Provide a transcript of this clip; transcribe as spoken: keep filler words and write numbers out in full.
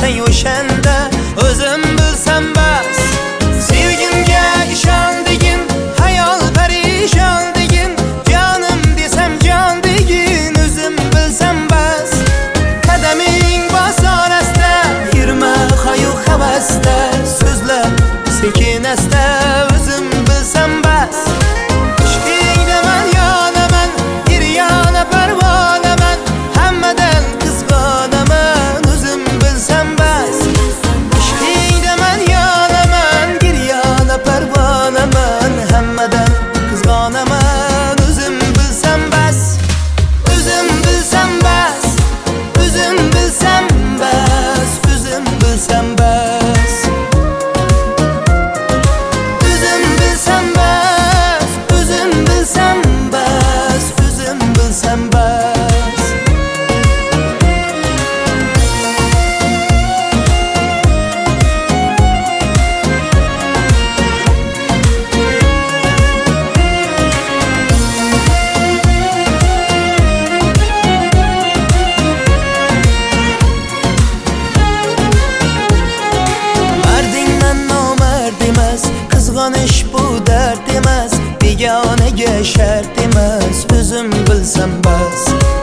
sen o'shanda o'zim bilsam bas. Sevgimga ishondigin, hayol parishon degin, jonim desam jon degin, o'zim bilsam bas. Qadaming bosar asta, yurma hayu havasda, so'zlab sekin asta, o'zim bilsam bas. Ishqingda man yonaman, giryona parvonaman, hammadan qizg'onaman, o'zim bilsam bas. Ishqingda man yonaman, giryona parvonaman, hammadan qizg'onaman, o'zim bilsam bas. O'zim bilsam bas, o'zim bilsam bas, o'zim bilsam bas. O'zim bilsam bas, o'zim bilsam bas, o'zim bilsam bas. Mardingdan nomard emas, qizg'onish bu dard emas, begonaga shart emas, o'zim bilsam bas.